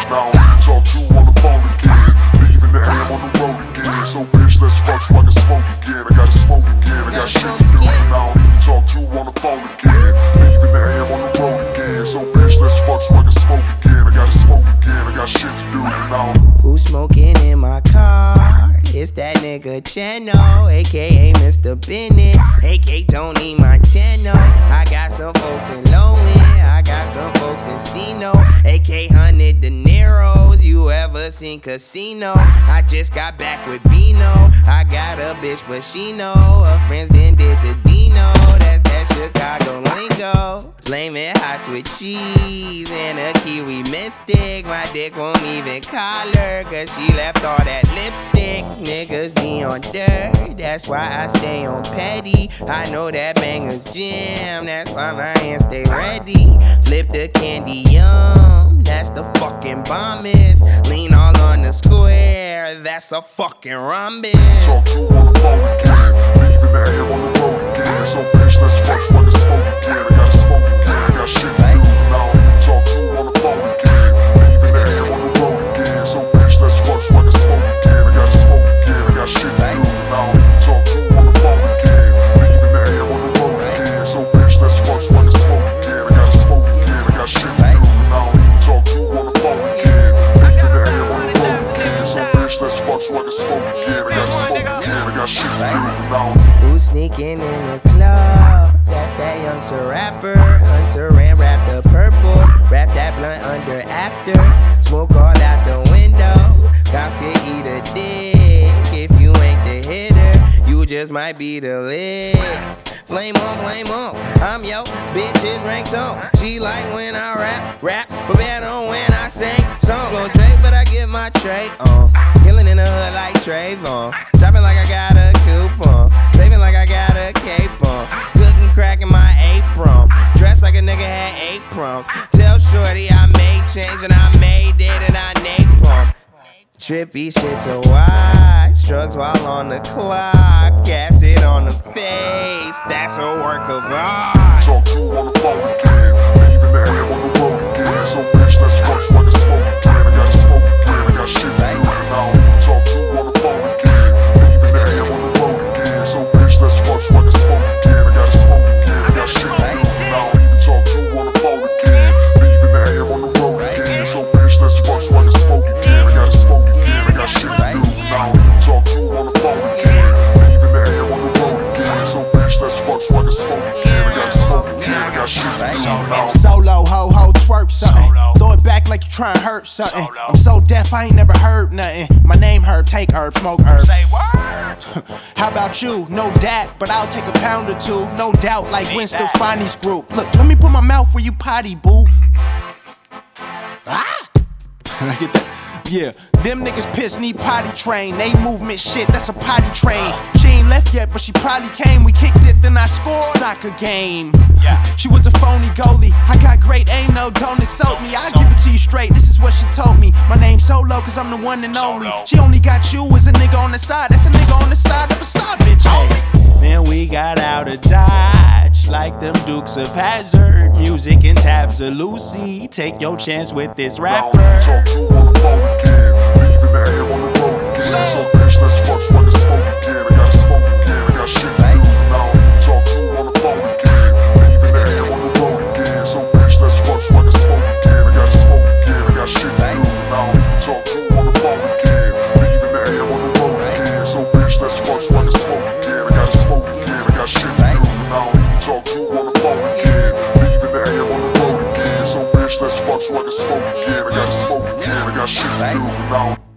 now. Talk to on the phone again. Leaving the AM on the road again. So bitch, let's fuck so I can smoke again. I gotta smoke again. I got shit to do now. Talk to on the phone again. Leaving the AM on the road again. So bitch, let's fuck so I can smoke again. I gotta smoke again. I got shit to do now. Who's smoking in my car? It's that nigga Cheno, aka Mr. Bennett, aka Tony Montana. I got some folks in Low End, I got some folks in Sino, aka 100 De Niro's. You ever seen Casino? I just got back with Bino. I got a bitch, but she know her friends then did the Dino. That's that Chicago lingo. Flame it hot with cheese and a kiwi mystic. My dick won't even call her, cause she left all that lipstick. Niggas be on dirt, that's why I stay on petty. I know that banger's jam, that's why my hands stay ready. Flip the candy, yum, that's the fucking bomb is. Lean all on the square, that's a fucking rhombus. Talk to on the phone again. Leaving the AM on the road again. So bitch, let's fuck so I can smoke again. I gotta smoke again. I got shit to do now. Talk to on the phone again. Leaving the AM on the road again. So bitch, let's fuck so I can smoke again. I gotta smoke again. I got shit to do now. Talk to on the phone again. Leaving the AM on the road again. So bitch, let's fuck so I can smoke again. I gotta smoke again. I got shit to do now. Talk to on the phone again. Leaving the AM on the road again. So bitch, let's fuck so I can smoke again. I gotta smoke again. I got shit to do now. Who's sneaking in the club? That's that youngster rapper. Unsaran wrap the purple. Wrap that blunt under after. Smoke all out the window. Cops can eat a dick. If you ain't the hitter, you just might be the lick. Flame on, I'm yo bitch's rank tone. She like when I rap, raps, but better when I sing songs. Gon' Drake, but I get my tray on. Killing in the hood like Trayvon. Shopping like I got a coupon. Saving like I got a cape on. Cooking crack in my apron. Dressed like a nigga had 8 proms. Tell shorty I made change and I made it and I napalm. Trippy shit to watch. Drugs while on the clock. Acid on the face. That's a work of art. Talk to on the phone again. Leaving the AM on the road again. So bitch, let's fuck so I can smoke again. I gotta smoke again. I got shit to do now. Talk to on the phone again. Leaving the AM on the road again. So bitch, let's fuck so I can smoke again. I gotta smoke again. I got shit to do now. Talk to on the phone again. Leaving the AM on the road again. So bitch, let's fuck so I can smoke again. I gotta smoke again. I got shit to do now. Talk to on the phone again. Leaving the AM on the road again. So bitch, let's fuck so I can smoke again. I gotta smoke again. I got shit to do now. Solo, ho, twerk something. Throw it back like you trying to hurt something. I'm so deaf, I ain't never heard nothing. My name Herb, take herb, smoke herb. Say what? How about you? No dat, but I'll take a pound or two. No doubt, like Gwen Stefani's group. Look, let me put my mouth where you potty, boo. Ah! Can I get that? Yeah, them niggas pissed, need potty train. They movement shit, that's a potty train. She ain't left yet, but she probably came. We kicked it, then I scored. Soccer game. Yeah. She was a phony goalie. I got great aim, no, don't insult me. I'll give it to you straight, this is what she told me. My name's Solo, cause I'm the one and only. She only got you as a nigga on the side. That's a nigga on the side of a side bitch. Man, we got out of Dodge like them Dukes of Hazzard. Music and tabs of Lucy. Take your chance with this rapper. Talk to on the phone again. Leaving the AM on the road again. So bitch, let's fuck so I can smoke again. I gotta smoke again. I got shit to do now. Talk to on the phone again. Leaving the AM on the road again. So bitch, let's fuck so I can smoke again. I gotta smoke again. I got shit to do now. Talk to on the phone again. Leaving the AM on the road again. So bitch, let's fuck so I can smoke again. I gotta smoke again. I got shit to do now. Talk to on the phone again. Leaving the AM on the road again. So bitch, let's fuck so I can smoke again. I gotta smoke again. I got shit to do now.